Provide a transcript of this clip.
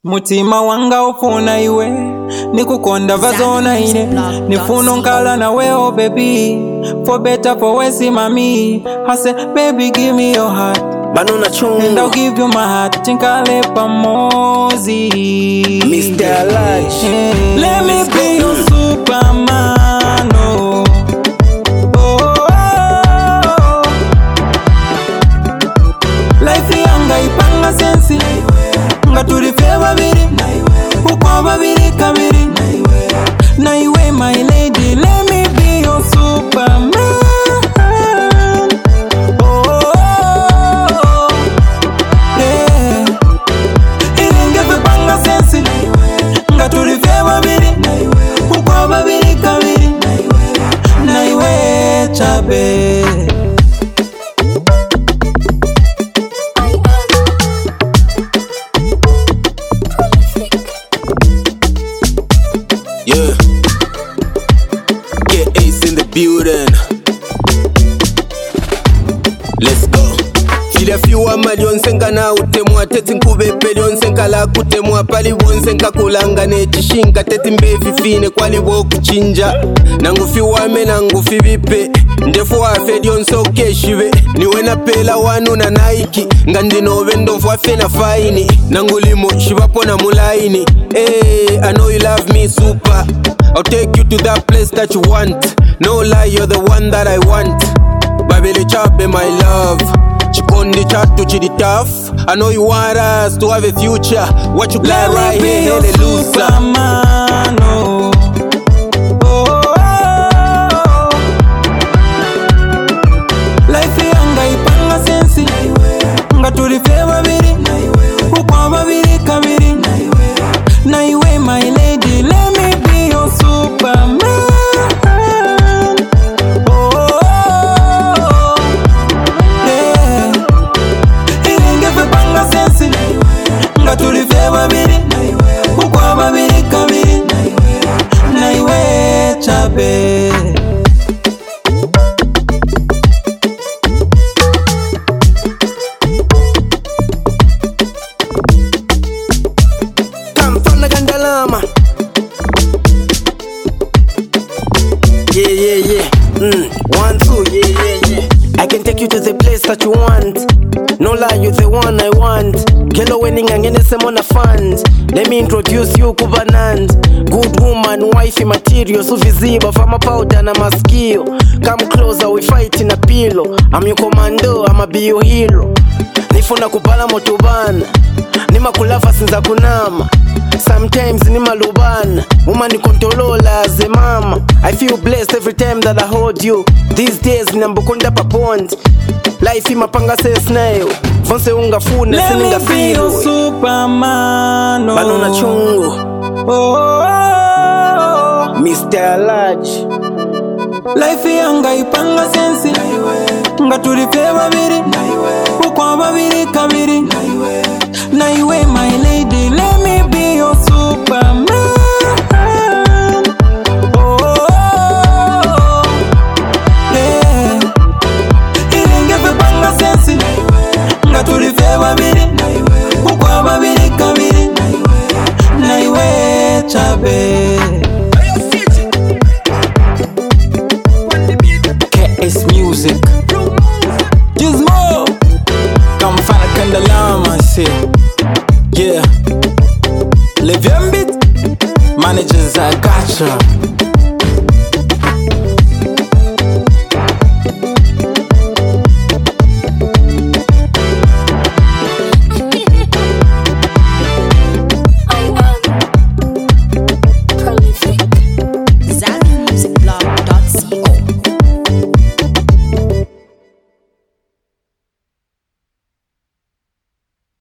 Mutima wanga ufuna iwe nikukonda vazona ine nifuno nkala na weo baby for better for worse mami I say baby give me your heart Banana chung and I'll give you my heart tinkale pamozi Mr. Large let me be your superman oh. Life yanga ipanga sensi nga tulife babiri ukwa babiri kabiri na iwe my lady let me be your superman oh yeah ilinge vipanga sensi nga tulife babiri ukwa babiri kabiri na iwe chabe. Yeah, get Ace in the building. Let's go. Fila fiwa malion senka na utemwa teti nkube pelion senka la kutemwa pali won senka kulanga ne chishinka teti mbevi fine kwali wo kuchinja nangu fiwa me nangu fivipe ndefu wa fedion soke shive niwe na pela wanu na Nike ngandi no vendo mfu afe na faini nangu limo shivapo na mulaini. Hey, I know you love me super. I'll take you to that place that you want. No lie, you're the one that I want. Babele chabe my love. Chikondi chatu chidi tough. I know you want us to have a future. What you got right here, hallelujah. Life yanga ipanga sensi nga tulife babiri ukwa babiri kabiri na iwe my lady let me be your superman oh yeah ilinge vipanga sensi nga tulife babiri ukwa babiri kabiri na iwe chabe. Yeah. 1, 2, yeah. I can take you to the place that you want. No lie, you the one I want. Kelo wedding angene semona fund. Let me introduce you kubanand. Good woman, wifey material, so visible from a powder na maskio. Come closer, we fight in a pillow. I'm your commando, I'ma be your hero. Nifuna kupala motobana, nima kulafa sinza kunama. Sometimes nima lubana, woman ni kontolola as a mama. I feel blessed every time that I hold you. These days nambukonda papond. Life imapanga se snail. Fonse unga fune sininga feel. Let me be your superman. Banana chungu. Oh, Mr. Large. life yanga ipanga sensi nga tulife babiri ukwa babiri kabiri na iwe my lady let me be your superman oh yeah ilinge vipanga sensi nga tulife babiri ukwa babiri kabiri na iwe chabe. It's music. Just more. Come find a Kandalama, say. Yeah. Live your bit. Managers, I gotcha.